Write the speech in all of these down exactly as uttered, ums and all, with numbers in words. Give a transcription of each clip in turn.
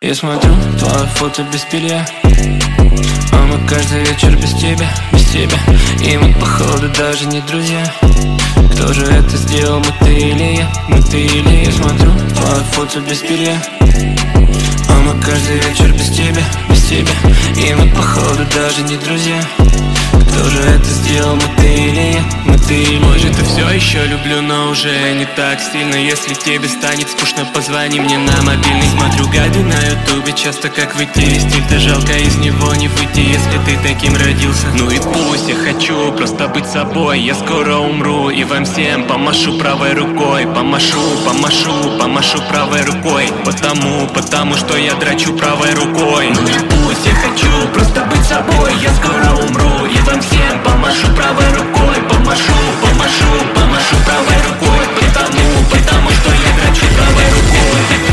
Я смотрю твое фото без белья, а мы каждый вечер без тебя, без тебя. И мы походу даже не друзья. Кто же это сделал, мы ты или я, мы ты или я? Я смотрю твое фото без белья, а мы каждый вечер без тебя, без тебя. И мы походу даже не друзья. Кто же это сделал, мы ты или я, мы ты или я? Может, и все еще люблю, но уже не так сильно. Если тебе станет скучно, позвони мне на мобильный. Смотрю гайды на ютубе, часто как выйти из стиля. Жалко из него не выйти, если ты таким родился. Ну и пусть, я хочу просто быть собой. Я скоро умру и вам всем помашу правой рукой. Помашу, помашу, помашу правой рукой. Потому, потому что я драчу правой рукой. Ну и пусть, я хочу просто быть собой. Я скоро умру и вам всем помашу правой рукой. Помашу, помашу, помашу правой рукой. Потому, потому что я драчу правой рукой.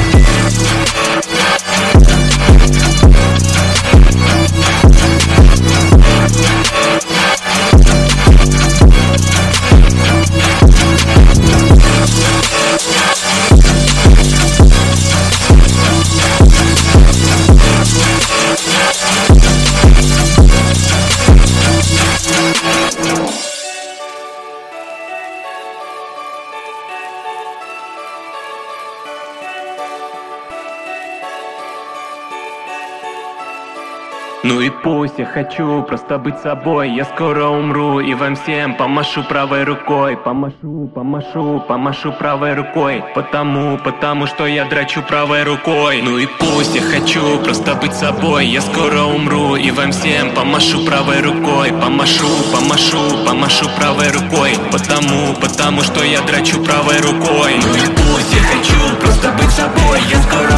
Ну и пусть, я хочу просто быть собой. Я скоро умру и вам всем помашу правой рукой. Помашу, помашу, помашу правой рукой. Потому, потому что я драчу правой рукой. Ну и пусть, я хочу просто быть собой. Я скоро умру и вам всем помашу правой рукой. Помашу, помашу, помашу правой рукой. Потому, потому что я драчу правой рукой. Ну и пусть, я хочу просто быть собой. Я скоро